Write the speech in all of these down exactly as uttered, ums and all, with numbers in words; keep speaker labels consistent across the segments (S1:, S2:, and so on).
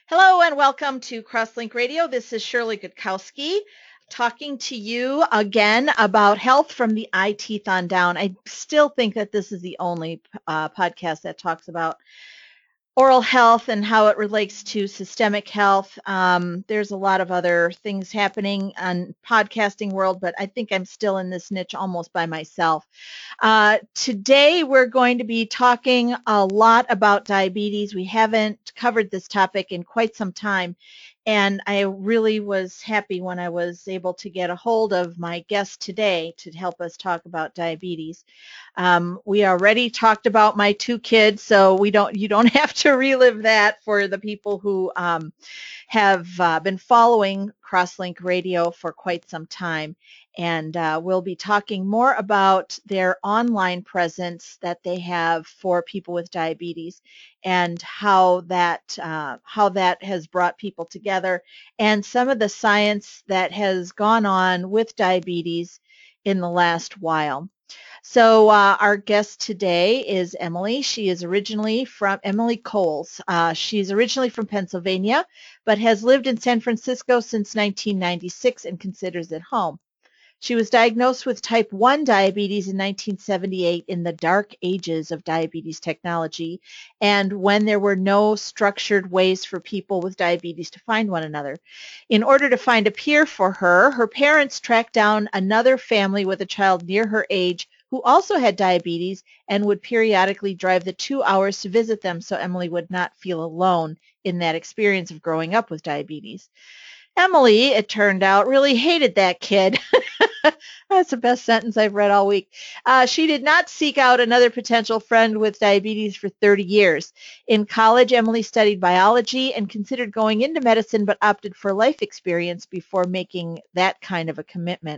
S1: Hello and welcome to Crosslink Radio. This is Shirley Gutkowski talking to you again about health from the eye teeth on down. I still think that this is the only uh, podcast that talks about oral health and how it relates to systemic health. Um, there's a lot of other things happening on podcasting world, but I think I'm still in this niche almost by myself. Uh, today we're going to be talking a lot about diabetes. We haven't covered this topic in quite some time. And I really was happy when I was able to get a hold of my guest today to help us talk about diabetes. Um, we already talked about my two kids, so we don't you don't have to relive that for the people who um, have uh, been following Crosslink Radio for quite some time. And uh, we'll be talking more about their online presence that they have for people with diabetes and how that uh, how that has brought people together and some of the science that has gone on with diabetes in the last while. So uh, our guest today is Emily. She is originally from Emily Coles. Uh, she's originally from Pennsylvania, but has lived in San Francisco since nineteen ninety-six and considers it home. She was diagnosed with type one diabetes in nineteen seventy-eight in the dark ages of diabetes technology and when there were no structured ways for people with diabetes to find one another. In order to find a peer for her, her parents tracked down another family with a child near her age who also had diabetes and would periodically drive the two hours to visit them so Emily would not feel alone in that experience of growing up with diabetes. Emily, it turned out, really hated that kid. That's the best sentence I've read all week. Uh, she did not seek out another potential friend with diabetes for thirty years. In college, Emily studied biology and considered going into medicine, but opted for life experience before making that kind of a commitment.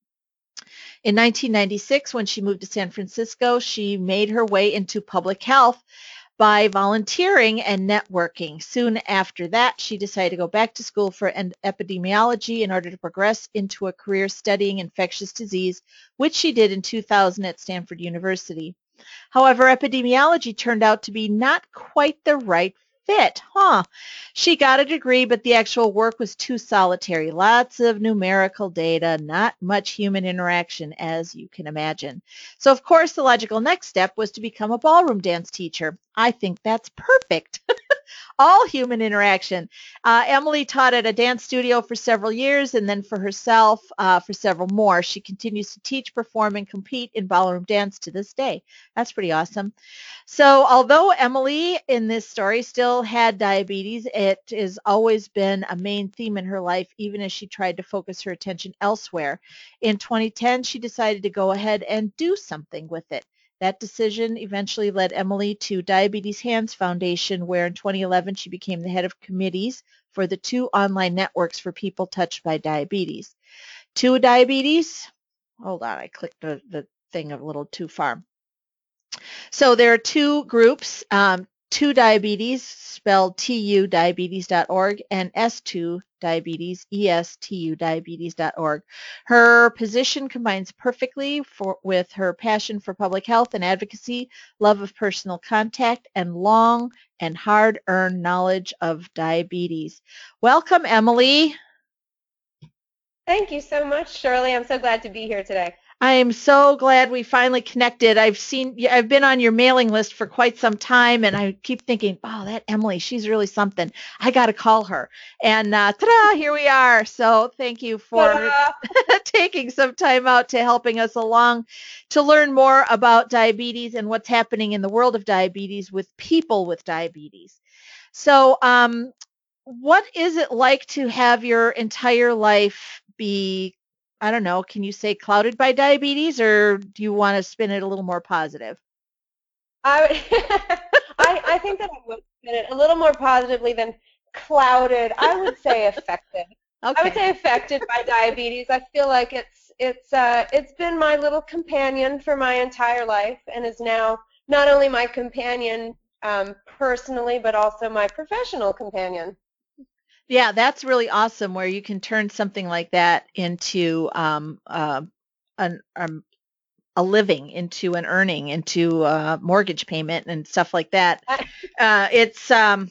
S1: In nineteen ninety-six, when she moved to San Francisco, she made her way into public health by volunteering and networking. Soon after that, she decided to go back to school for epidemiology in order to progress into a career studying infectious disease, which she did in two thousand at Stanford University. However, epidemiology turned out to be not quite the right fit, huh? She got a degree, but the actual work was too solitary. Lots of numerical data, not much human interaction, as you can imagine. So, of course, the logical next step was to become a ballroom dance teacher. I think that's perfect. All human interaction. Uh, Emily taught at a dance studio for several years and then for herself uh, for several more. She continues to teach, perform, and compete in ballroom dance to this day. That's pretty awesome. So although Emily in this story still had diabetes, it has always been a main theme in her life, even as she tried to focus her attention elsewhere. In twenty ten, she decided to go ahead and do something with it. That decision eventually led Emily to Diabetes Hands Foundation, where in twenty eleven she became the head of committees for the two online networks for people touched by diabetes. Two diabetes, hold on, I clicked the, the thing a little too far. So there are two groups, um, two diabetes, spelled T U diabetes dot org, and S two diabetes, E S T U diabetes dot org. Her position combines perfectly for, with her passion for public health and advocacy, love of personal contact, and long and hard-earned knowledge of diabetes. Welcome, Emily.
S2: Thank you so much, Shirley. I'm so glad to be here today.
S1: I am so glad we finally connected. I've seen, yeah, I've been on your mailing list for quite some time, and I keep thinking, oh, that Emily, she's really something. I got to call her. And uh, ta-da, here we are. So thank you for
S2: Ta-da!
S1: taking some time out to helping us along to learn more about diabetes and what's happening in the world of diabetes with people with diabetes. So, um, what is it like to have your entire life be, I don't know, can you say clouded by diabetes, or do you want to spin it a little more positive?
S2: I, would- I, I think that I would spin it a little more positively than clouded. I would say affected. I would
S1: Okay.
S2: say affected by diabetes. I feel like it's it's uh, it's been my little companion for my entire life, and is now not only my companion um, personally, but also my professional companion.
S1: Yeah, that's really awesome where you can turn something like that into um, uh, an, um, a living, into an earning, into a mortgage payment and stuff like that. Uh, it's um,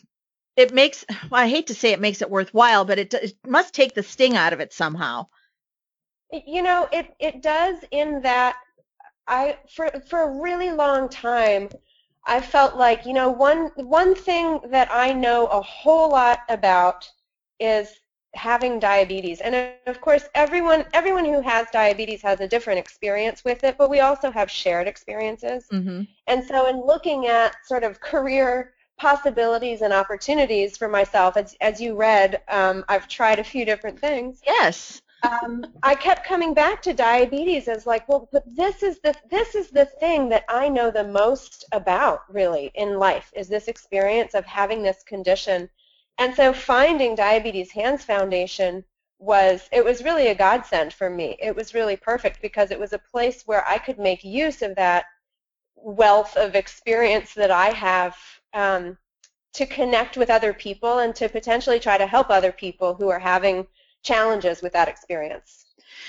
S1: it makes, well, I hate to say it makes it worthwhile, but it, it must take the sting out of it somehow.
S2: You know, it, it does in that I for for a really long time I felt like, you know, one one thing that I know a whole lot about is having diabetes. And of course, everyone everyone who has diabetes has a different experience with it, but we also have shared experiences.
S1: Mm-hmm.
S2: And so in looking at sort of career possibilities and opportunities for myself, as, as you read, um, I've tried a few different things.
S1: Yes.
S2: um, I kept coming back to diabetes as like, well, but this is the this is the thing that I know the most about really in life is this experience of having this condition. And so finding Diabetes Hands Foundation was it was really a godsend for me. It was really perfect because it was a place where I could make use of that wealth of experience that I have um, to connect with other people and to potentially try to help other people who are having challenges with that experience.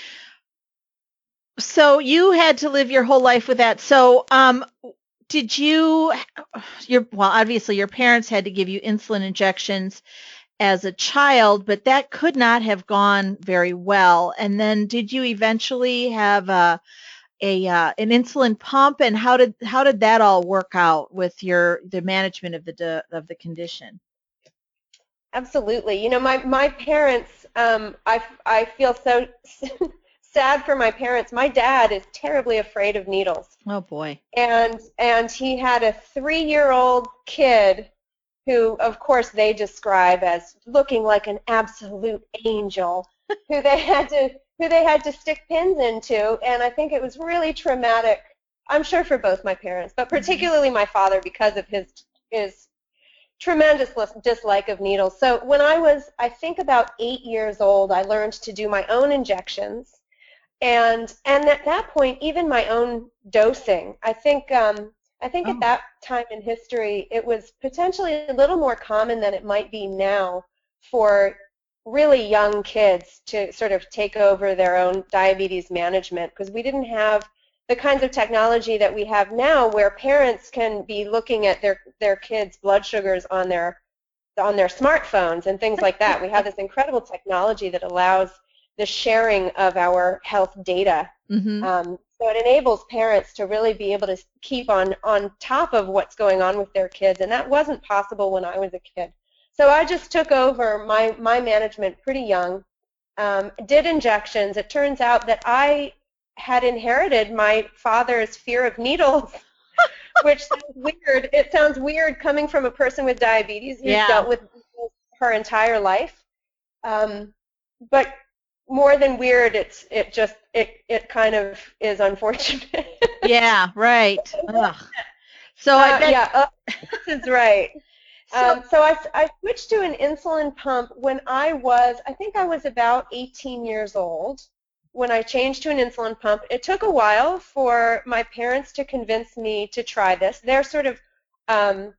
S1: So you had to live your whole life with that. So um, did you, your, well, obviously your parents had to give you insulin injections as a child, but that could not have gone very well. And then did you eventually have a, a uh, an insulin pump, and how did how did that all work out with your the management of the of the condition?
S2: Absolutely. You know, my, my parents, um, I, I feel so sad for my parents. My dad is terribly afraid of needles.
S1: Oh, boy.
S2: And, and he had a three-year-old kid who, of course, they describe as looking like an absolute angel, who they had to who they had to stick pins into. And I think it was really traumatic, I'm sure for both my parents, but particularly my father because of his his tremendous dislike of needles. So when I was, I think about eight years old, I learned to do my own injections, and and at that point, even my own dosing. I think um, I think
S1: Oh.
S2: at that time in history, it was potentially a little more common than it might be now for really young kids to sort of take over their own diabetes management, because we didn't have the kinds of technology that we have now where parents can be looking at their, their kids' blood sugars on their on their smartphones and things like that. We have this incredible technology that allows the sharing of our health data.
S1: Mm-hmm.
S2: Um, so it enables parents to really be able to keep on, on top of what's going on with their kids, and that wasn't possible when I was a kid. So I just took over my, my management pretty young, um, did injections. It turns out that I had inherited my father's fear of needles, which sounds weird. It sounds weird coming from a person with diabetes who's
S1: Yeah.
S2: dealt with needles her entire life. Um, but more than weird, it's it just it it kind of is unfortunate.
S1: Yeah, right. Ugh. So I
S2: Uh,
S1: bet.
S2: yeah, uh, this is right.
S1: So,
S2: Um, so I, I switched to an insulin pump when I was, I think I was about eighteen years old when I changed to an insulin pump. It took a while for my parents to convince me to try this. They're sort of, um,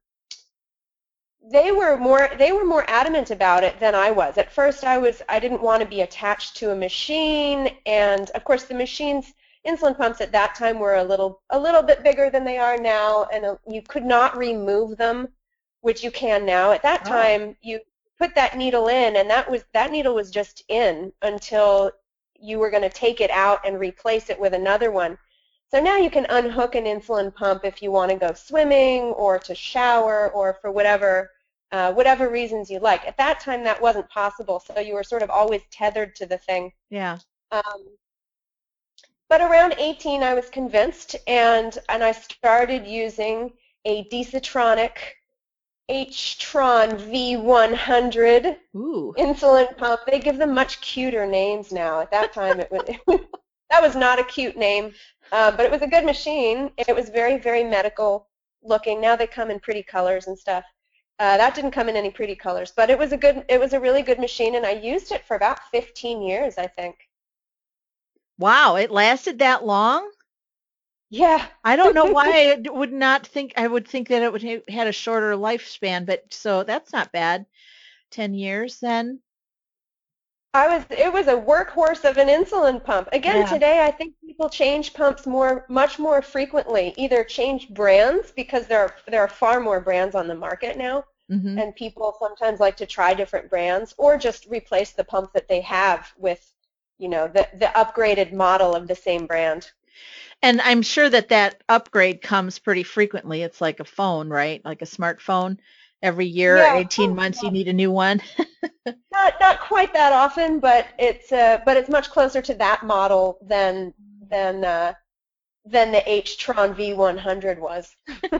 S2: they were more, they were more adamant about it than I was. At first I was, I didn't want to be attached to a machine, and of course the machines, insulin pumps at that time were a little, a little bit bigger than they are now, and you could not remove them, which you can now. At that time, you put that needle in, and that was that needle was just in until you were going to take it out and replace it with another one. So now you can unhook an insulin pump if you want to go swimming or to shower or for whatever uh, whatever reasons you like. At that time, that wasn't possible, so you were sort of always tethered to the thing.
S1: yeah.
S2: Um, but around eighteen, I was convinced, and and I started using a Desatronic H-Tron V one hundred
S1: Ooh.
S2: insulin pump. They give them much cuter names now. At that time, it was, it was that was not a cute name, uh, but it was a good machine. It was very, very medical looking. Now they come in pretty colors and stuff. Uh, that didn't come in any pretty colors, but it was a good, it was a really good machine, and I used it for about fifteen years, I think.
S1: Wow, it lasted that long?
S2: Yeah.
S1: I don't know why I would not think, I would think that it would have had a shorter lifespan, but so that's not bad. ten years then?
S2: I was, it was a workhorse of an insulin pump. Again,
S1: Yeah.
S2: today I think people change pumps more, much more frequently. Either change brands, because there are, there are far more brands on the market now,
S1: Mm-hmm.
S2: and people sometimes like to try different brands or just replace the pump that they have with, you know, the, the upgraded model of the same brand.
S1: And I'm sure that that upgrade comes pretty frequently. It's like a phone, right? Like a smartphone. Every year,
S2: Yeah,
S1: eighteen months, you need a new one.
S2: not not quite that often, but it's uh, but it's much closer to that model than than uh, than the H-Tron V one hundred was.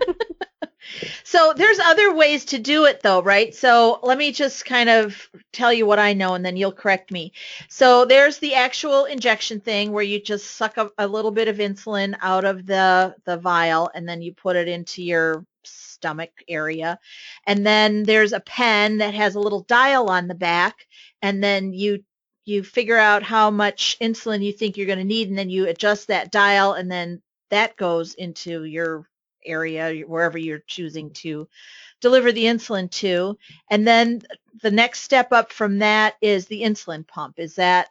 S1: So there's other ways to do it though, right? So let me just kind of tell you what I know and then you'll correct me. So there's the actual injection thing where you just suck a, a little bit of insulin out of the, the vial and then you put it into your stomach area. And then there's a pen that has a little dial on the back and then you you figure out how much insulin you think you're going to need and then you adjust that dial and then that goes into your area, wherever you're choosing to deliver the insulin to. And then the next step up from that is the insulin pump. Is that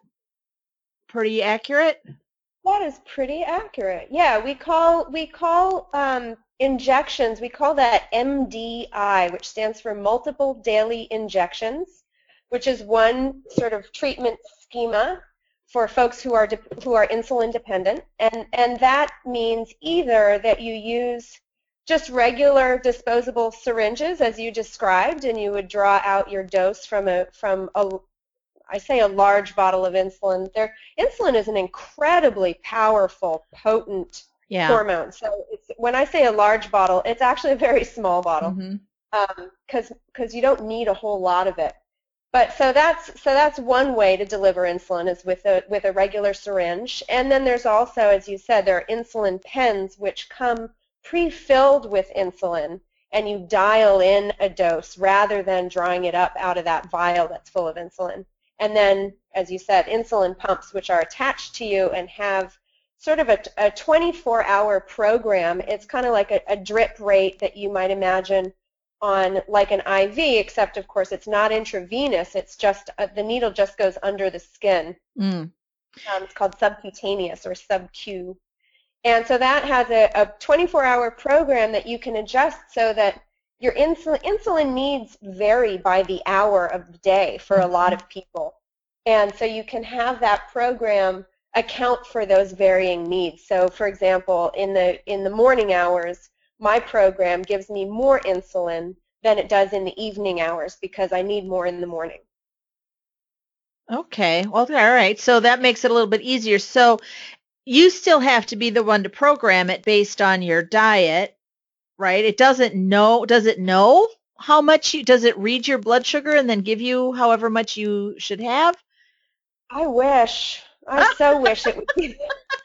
S1: pretty accurate?
S2: That is pretty accurate. Yeah, we call we call um, injections, we call that M D I, which stands for multiple daily injections, which is one sort of treatment schema for folks who are who are insulin dependent, and and that means either that you use just regular disposable syringes as you described, and you would draw out your dose from a from a I say a large bottle of insulin. Their insulin is an incredibly powerful, potent
S1: yeah.
S2: hormone. So it's, when I say a large bottle, it's actually a very small bottle because
S1: mm-hmm.
S2: um, because you don't need a whole lot of it. But so that's so that's one way to deliver insulin is with a with a regular syringe. And then there's also, as you said, there are insulin pens which come pre-filled with insulin, and you dial in a dose rather than drawing it up out of that vial that's full of insulin. And then, as you said, insulin pumps, which are attached to you and have sort of a, a twenty-four hour program. It's kind of like a, a drip rate that you might imagine on like an I V, except, of course, it's not intravenous. It's just, uh, the needle just goes under the skin.
S1: Mm.
S2: Um, it's called subcutaneous or sub-Q. And so that has a, a twenty-four hour program that you can adjust so that your insulin, insulin needs vary by the hour of the day for a lot of people. And so you can have that program account for those varying needs. So for example, in the, in the morning hours, my program gives me more insulin than it does in the evening hours because I need more in the morning.
S1: Okay, well, all right. So that makes it a little bit easier. So you still have to be the one to program it based on your diet, right? It doesn't know, does it know how much you, does it read your blood sugar and then give you however much you should have?
S2: I wish. I so wish it would be.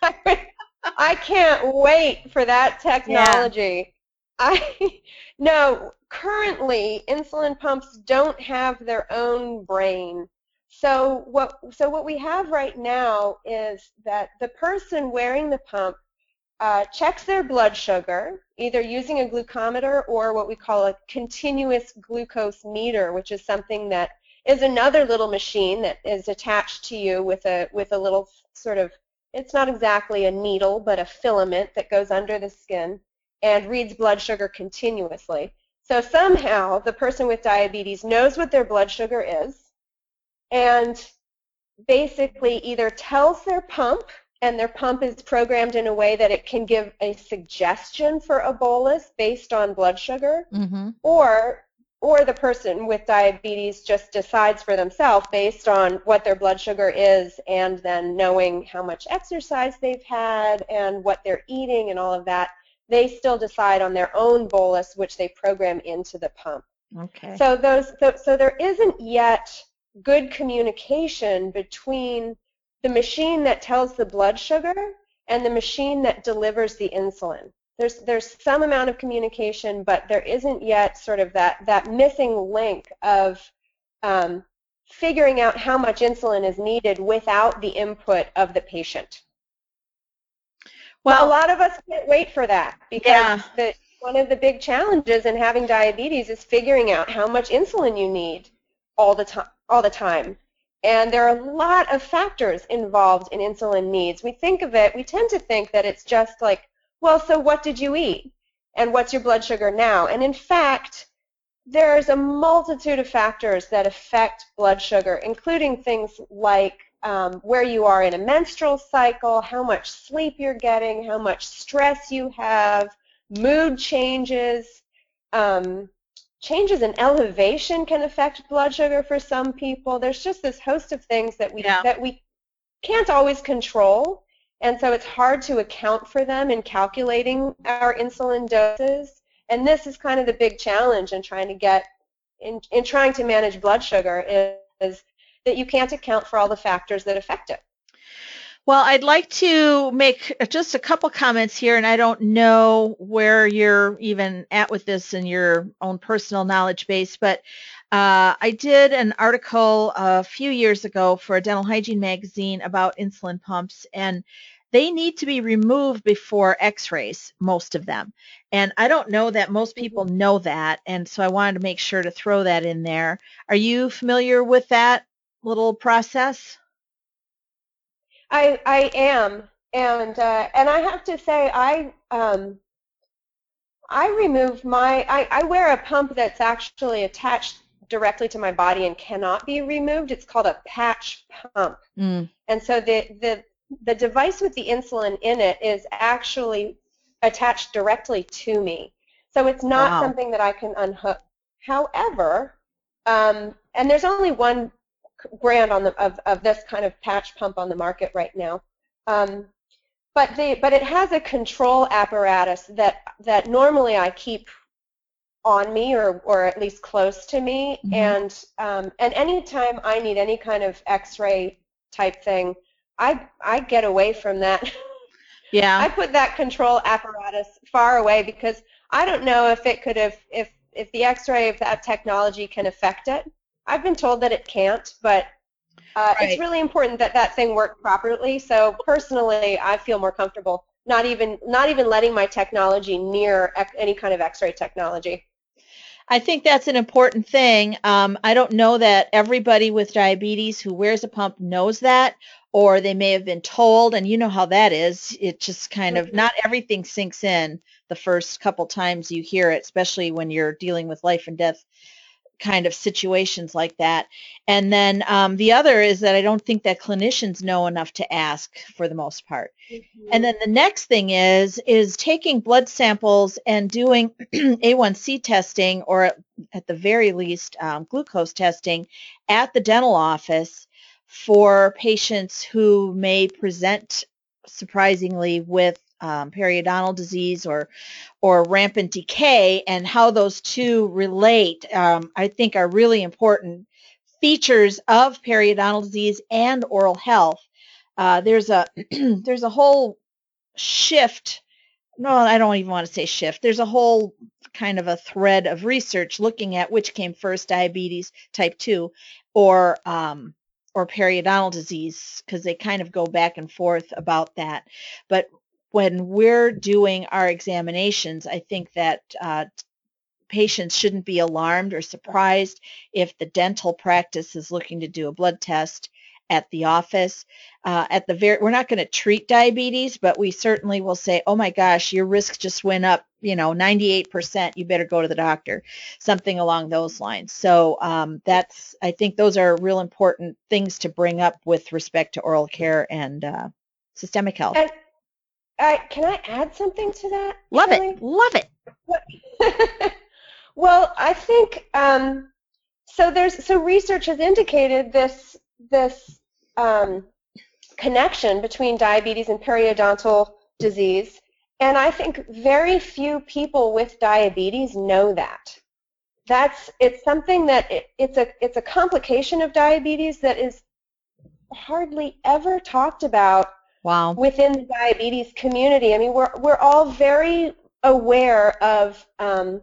S2: I can't wait for that technology. Yeah. I no, currently insulin pumps don't have their own brain. So what so what we have right now is that the person wearing the pump uh, checks their blood sugar, either using a glucometer or what we call a continuous glucose meter, which is something that is another little machine that is attached to you with a with a little sort of, it's not exactly a needle, but a filament that goes under the skin and reads blood sugar continuously. So somehow the person with diabetes knows what their blood sugar is and basically either tells their pump, and their pump is programmed in a way that it can give a suggestion for a bolus based on blood sugar,
S1: mm-hmm.
S2: or or the person with diabetes just decides for themselves based on what their blood sugar is and then knowing how much exercise they've had and what they're eating and all of that, they still decide on their own bolus, which they program into the pump.
S1: Okay.
S2: So those so, so there isn't yet good communication between the machine that tells the blood sugar and the machine that delivers the insulin. There's there's some amount of communication, but there isn't yet sort of that that missing link of um, figuring out how much insulin is needed without the input of the patient. Well, a lot of us can't wait for that because
S1: yeah.
S2: the, one of the big challenges in having diabetes is figuring out how much insulin you need all the time. All the time. And there are a lot of factors involved in insulin needs. We think of it, we tend to think that it's just like, well, so what did you eat? And what's your blood sugar now? And in fact, there's a multitude of factors that affect blood sugar, including things like um, where you are in a menstrual cycle, how much sleep you're getting, how much stress you have, mood changes, um, changes in elevation can affect blood sugar for some people. There's just this host of things that we
S1: Yeah.
S2: that we can't always control, and so it's hard to account for them in calculating our insulin doses. And this is kind of the big challenge in trying to get in, in trying to manage blood sugar is, is that you can't account for all the factors that affect it.
S1: Well, I'd like to make just a couple comments here, and I don't know where you're even at with this in your own personal knowledge base, but uh, I did an article a few years ago for a dental hygiene magazine about insulin pumps, and they need to be removed before x-rays, most of them. And I don't know that most people
S2: Mm-hmm.
S1: know that, and so I wanted to make sure to throw that in there. Are you familiar with that little process?
S2: I I am, and uh, and I have to say I um, I remove my I, I wear a pump that's actually attached directly to my body and cannot be removed. It's called a patch pump.
S1: Mm.
S2: And so the, the, the device with the insulin in it is actually attached directly to me. So it's not
S1: Wow.
S2: something that I can unhook. However, um, and there's only one brand on the, of, of this kind of patch pump on the market right now. Um, but, the, but it has a control apparatus that, that normally I keep on me or, or at least close to me.
S1: Mm-hmm.
S2: And, um, and anytime I need any kind of x-ray type thing, I, I get away from that.
S1: Yeah.
S2: I put that control apparatus far away because I don't know if it could have, if, if the x-ray, if that technology can affect it. I've been told that it can't, but uh,
S1: Right.
S2: it's really important that that thing work properly. So personally, I feel more comfortable not even, not even letting my technology near any kind of x-ray technology.
S1: I think that's an important thing. Um, I don't know that everybody with diabetes who wears a pump knows that, or they may have been told, and you know how that is. It just kind of, not everything sinks in the first couple times you hear it, especially when you're dealing with life and death kind of situations like that. And then um, the other is that I don't think that clinicians know enough to ask for the most part.
S2: Mm-hmm.
S1: And then the next thing is is taking blood samples and doing A one C testing, or at the very least um, glucose testing at the dental office for patients who may present surprisingly with um, periodontal disease or or rampant decay, and how those two relate, um, I think, are really important features of periodontal disease and oral health. Uh, there's a there's a whole shift. No, I don't even want to say shift. There's a whole kind of a thread of research looking at which came first, diabetes type two or um, or periodontal disease, because they kind of go back and forth about that. But when we're doing our examinations, I think that uh, patients shouldn't be alarmed or surprised if the dental practice is looking to do a blood test at the office. Uh, at the very, we're not going to treat diabetes, but we certainly will say, oh my gosh, your risk just went up, you know, ninety-eight percent. You better go to the doctor, something along those lines. So um, that's, I think those are real important things to bring up with respect to oral care and uh, systemic health.
S2: And I, can I add something to that?
S1: Love
S2: Shirley?
S1: it. Love it.
S2: Well, I think um, so. There's so research has indicated this this um, connection between diabetes and periodontal disease, and I think very few people with diabetes know that. That's it's something that it, it's a it's a complication of diabetes that is hardly ever talked about.
S1: Wow.
S2: Within the diabetes community. I mean, we're we're all very aware of um,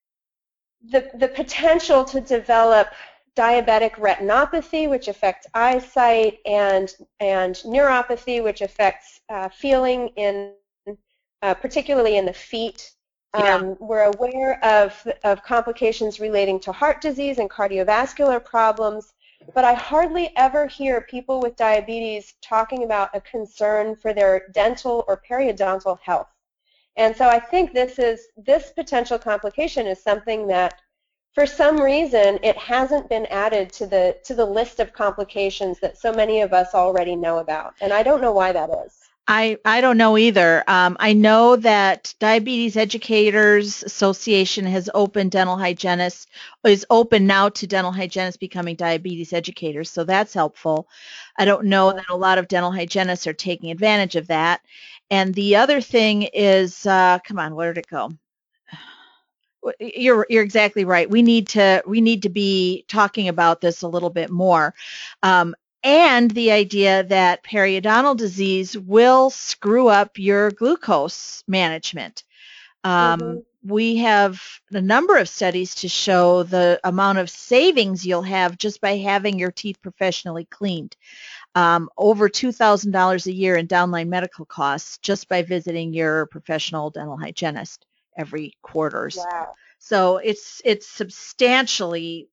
S2: the the potential to develop diabetic retinopathy, which affects eyesight, and and neuropathy, which affects uh, feeling in uh, particularly in the feet.
S1: Yeah.
S2: Um, we're aware of of complications relating to heart disease and cardiovascular problems. But I hardly ever hear people with diabetes talking about a concern for their dental or periodontal health. And so I think this is this potential complication is something that for some reason, it hasn't been added to the to the list of complications that so many of us already know about, and I don't know why that is.
S1: I, I don't know either. Um, I know that Diabetes Educators Association has opened dental hygienists, is open now to dental hygienists becoming diabetes educators, so that's helpful. I don't know that a lot of dental hygienists are taking advantage of that. And the other thing is, uh, come on, where did it go? You're you're exactly right. We need to we need to be talking about this a little bit more. Um, and the idea that periodontal disease will screw up your glucose management. Um,
S2: Mm-hmm.
S1: We have a number of studies to show the amount of savings you'll have just by having your teeth professionally cleaned. Um, over two thousand dollars a year in downline medical costs just by visiting your professional dental hygienist every quarter.
S2: Wow.
S1: So it's it's substantially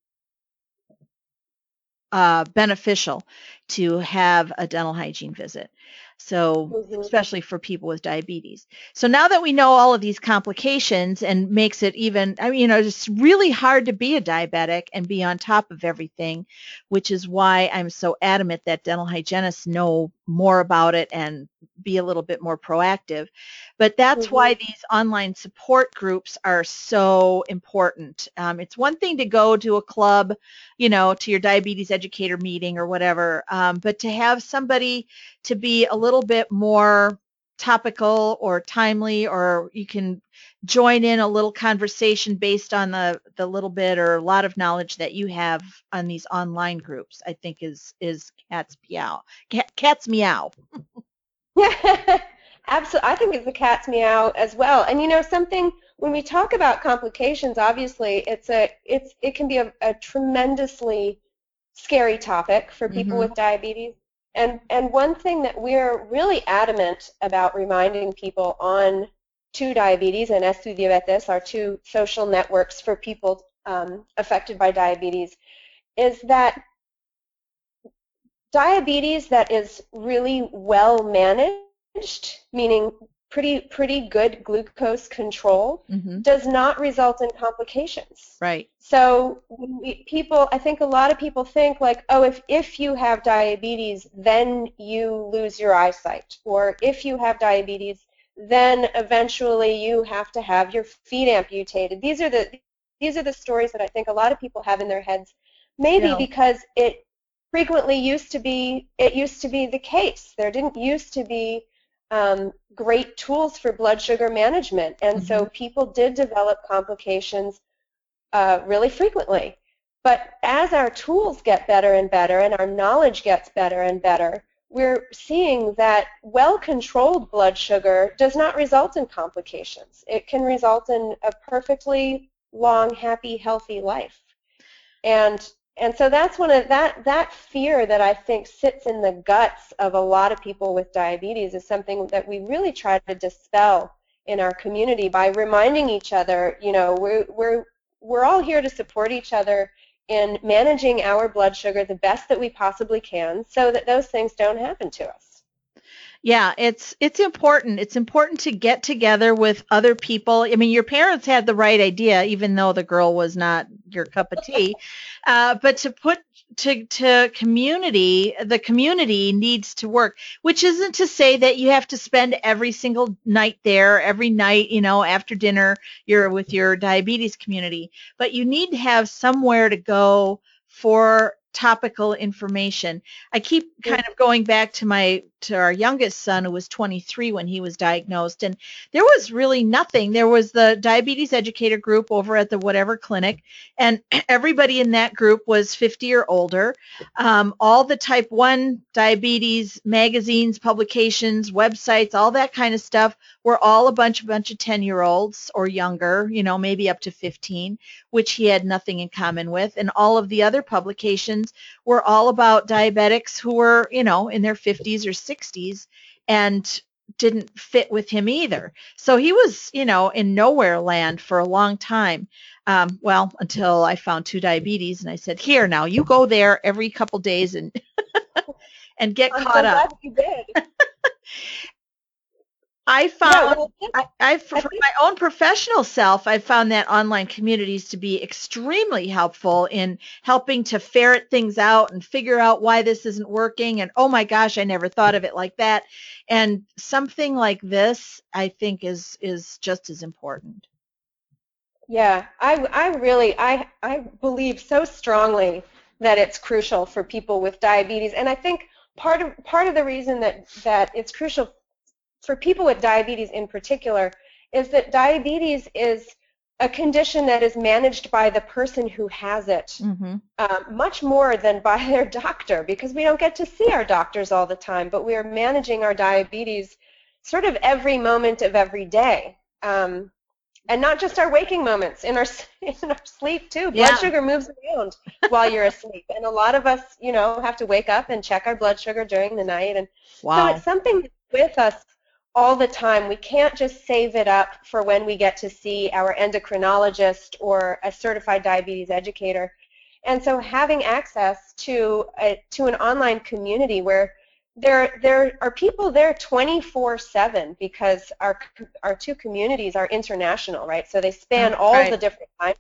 S1: uh, beneficial to have a dental hygiene visit. So
S2: Mm-hmm.
S1: especially for people with diabetes. So now that we know all of these complications and makes it even, I mean, you know, it's really hard to be a diabetic and be on top of everything, which is why I'm so adamant that dental hygienists know more about it and be a little bit more proactive. But that's
S2: Mm-hmm.
S1: why these online support groups are so important. Um, it's one thing to go to a club, you know, to your diabetes educator meeting or whatever, um, but to have somebody to be a little bit more topical or timely, or you can join in a little conversation based on the, the little bit or a lot of knowledge that you have on these online groups, I think is is cat's meow. Cat, cat's meow.
S2: Yeah, absolutely. I think it's a cat's meow as well. And you know something, when we talk about complications, obviously it's a it's it can be a, a tremendously scary topic for people
S1: Mm-hmm.
S2: with diabetes. And and one thing that we're really adamant about reminding people on Two Diabetes and Estudiabetes, our two social networks for people um, affected by diabetes, is that diabetes that is really well managed, meaning pretty pretty good glucose control,
S1: Mm-hmm.
S2: does not result in complications.
S1: Right.
S2: So we, people, I think a lot of people think like, oh, if, if you have diabetes, then you lose your eyesight. Or if you have diabetes, then eventually you have to have your feet amputated. These are the these are the stories that I think a lot of people have in their heads, maybe
S1: No.
S2: because it frequently used to be it used to be the case. There didn't used to be um, great tools for blood sugar management, and
S1: Mm-hmm.
S2: so people did develop complications uh, really frequently. But as our tools get better and better and our knowledge gets better and better, we're seeing that well-controlled blood sugar does not result in complications. It can result in a perfectly long, happy, healthy life. And and so that's one of that that fear that I think sits in the guts of a lot of people with diabetes is something that we really try to dispel in our community by reminding each other, you know, we're we're we're all here to support each other in managing our blood sugar the best that we possibly can so that those things don't happen to us.
S1: Yeah, it's it's important. It's important to get together with other people. I mean, your parents had the right idea, even though the girl was not your cup of tea. Uh, but to put to to community, the community needs to work, which isn't to say that you have to spend every single night there, every night, you know, after dinner, you're with your diabetes community. But you need to have somewhere to go for topical information. I keep kind of going back to my to our youngest son who was twenty-three when he was diagnosed, and there was really nothing. There was the diabetes educator group over at the whatever clinic, and everybody in that group was fifty or older. Um, all the type one diabetes magazines, publications, websites, all that kind of stuff were all a bunch a bunch of ten year olds or younger, you know, maybe up to fifteen, which he had nothing in common with. And all of the other publications were all about diabetics who were, you know, in their fifties or sixties and didn't fit with him either. So he was, you know, in nowhere land for a long time. Um, well, until I found Two Diabetes and I said, here, now you go there every couple days and and get
S2: I'm
S1: caught
S2: so
S1: up.
S2: glad you did.
S1: I
S2: Yeah,
S1: found,
S2: well,
S1: I, I, for
S2: I
S1: for
S2: think,
S1: my own professional self, I found that online communities to be extremely helpful in helping to ferret things out and figure out why this isn't working. And oh my gosh, I never thought of it like that. And something like this, I think, is is just as important.
S2: yeah, I, I really, I, I believe so strongly that it's crucial for people with diabetes. And I think part of, part of the reason that, that it's crucial for people with diabetes in particular is that diabetes is a condition that is managed by the person who has it
S1: Mm-hmm.
S2: um, much more than by their doctor, because we don't get to see our doctors all the time, but we are managing our diabetes sort of every moment of every day. Um, and not just our waking moments, in our in our sleep too. Blood
S1: Yeah.
S2: sugar moves around while you're asleep, and a lot of us, you know, have to wake up and check our blood sugar during the night, and so
S1: Wow.
S2: it's something that's with us all the time. We can't just save it up for when we get to see our endocrinologist or a certified diabetes educator. And so having access to a, to an online community where there there are people there twenty-four seven, because our our two communities are international, right? So they span
S1: Oh,
S2: all
S1: right.
S2: the different time.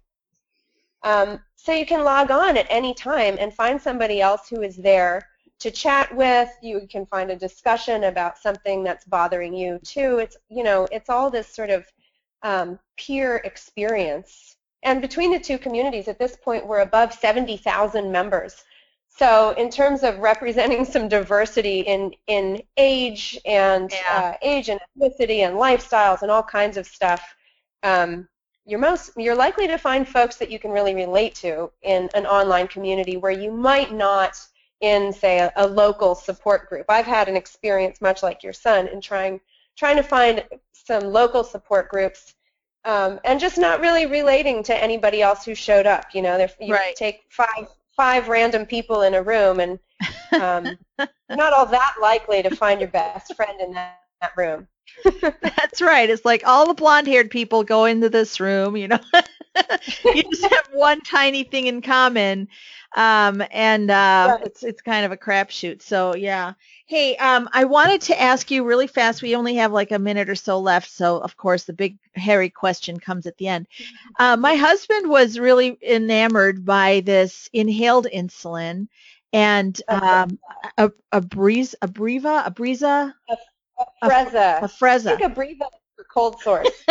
S2: Um, so you can log on at any time and find somebody else who is there to chat with. You can find a discussion about something that's bothering you too. It's, you know, it's all this sort of um, peer experience. And between the two communities, at this point, we're above seventy thousand members. So in terms of representing some diversity in, in age and
S1: Yeah.
S2: uh, age and ethnicity and lifestyles and all kinds of stuff, um, you're most you're likely to find folks that you can really relate to in an online community where you might not in, say, a, a local support group. I've had an experience much like your son in trying trying to find some local support groups, um, and just not really relating to anybody else who showed up. You know, you
S1: Right.
S2: take five five random people in a room, and um, you're not all that likely to find your best friend in that, that room.
S1: That's right. It's like all the blonde-haired people go into this room, you know. You just have one tiny thing in common, um, and uh,
S2: Right.
S1: it's it's kind of a crapshoot. So yeah. Hey, um, I wanted to ask you really fast. We only have like a minute or so left, so of course the big hairy question comes at the end. Uh, my husband was really enamored by this inhaled insulin and
S2: Okay.
S1: um, a a breeze a Breva a Breza
S2: A, a
S1: a, F- a
S2: Freza. I
S1: Freza.
S2: think a Breva is for cold sores.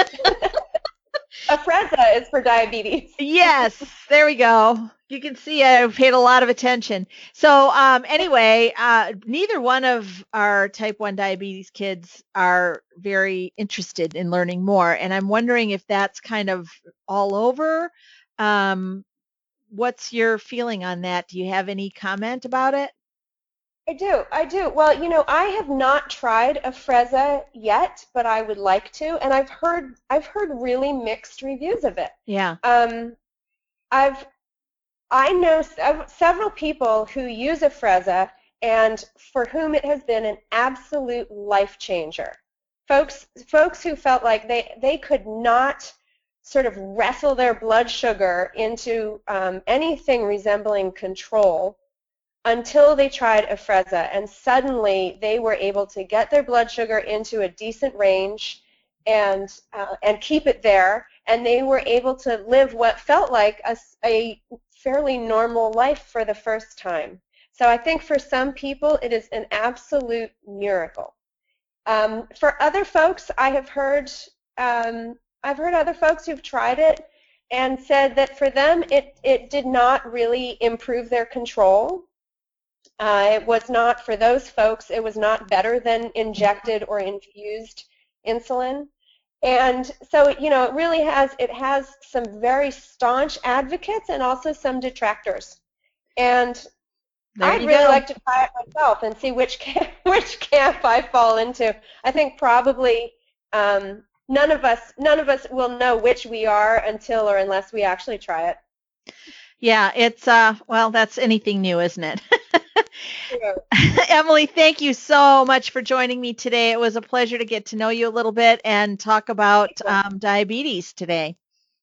S2: A Freza is for diabetes.
S1: Yes, there we go. You can see I paid a lot of attention. So, um, anyway, uh, neither one of our type one diabetes kids are very interested in learning more. And I'm wondering if that's kind of all over. Um, what's your feeling on that? Do you have any comment about it?
S2: I do, I do. Well, you know, I have not tried a Freza yet, but I would like to, and I've heard I've heard really mixed reviews of it.
S1: Yeah.
S2: Um, I've I know sev- several people who use a Freza and for whom it has been an absolute life changer. Folks, folks who felt like they, they could not sort of wrestle their blood sugar into um, anything resembling control until they tried Afrezza, and suddenly they were able to get their blood sugar into a decent range and uh, and keep it there, and they were able to live what felt like a, a fairly normal life for the first time. So I think for some people it is an absolute miracle. Um, for other folks, I have heard um, I've heard other folks who've tried it and said that for them it, it did not really improve their control. Uh, it was not, for those folks, it was not better than injected or infused insulin. And so, you know, it really has, it has some very staunch advocates and also some detractors. And
S1: There
S2: I'd
S1: you
S2: really
S1: go.
S2: like to try it myself and see which camp, which camp I fall into. I think probably um, none of us, none of us will know which we are until or unless we actually try it.
S1: Yeah, it's uh well, that's anything new, isn't it?
S2: Sure.
S1: Emily, thank you so much for joining me today. It was a pleasure to get to know you a little bit and talk about um, diabetes today.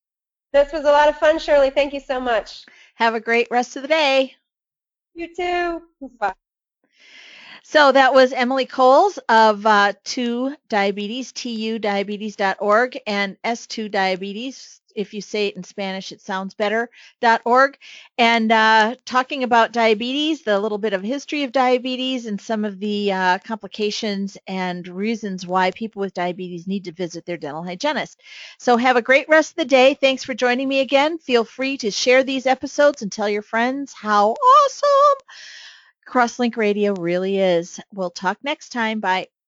S2: This was a lot of fun, Shirley. Thank you so much.
S1: Have a great rest of the day.
S2: You too. Bye.
S1: So that was Emily Coles of uh, two Diabetes, T U diabetes dot org, and S two Diabetes. If you say it in Spanish, it sounds better, .org. And uh, talking about diabetes, the little bit of history of diabetes, and some of the uh, complications and reasons why people with diabetes need to visit their dental hygienist. So have a great rest of the day. Thanks for joining me again. Feel free to share these episodes and tell your friends how awesome Crosslink Radio really is. We'll talk next time. Bye.